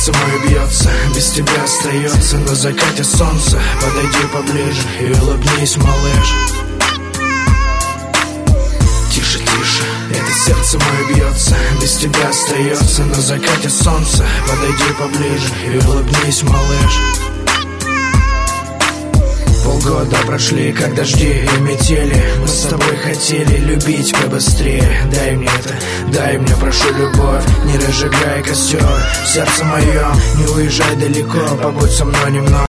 сердце мое бьется, без тебя остается на закате солнца. Подойди поближе и улыбнись, малыш. Тише, тише, это сердце мое бьется, без тебя остается на закате солнца. Подойди поближе и улыбнись, малыш. Полгода прошли, как дожди и метели. Мы с тобой хотели любить побыстрее. Дай мне это, дай мне, прошу, любовь. Не разжигай костер в сердце моем, не уезжай далеко, побудь со мной немного.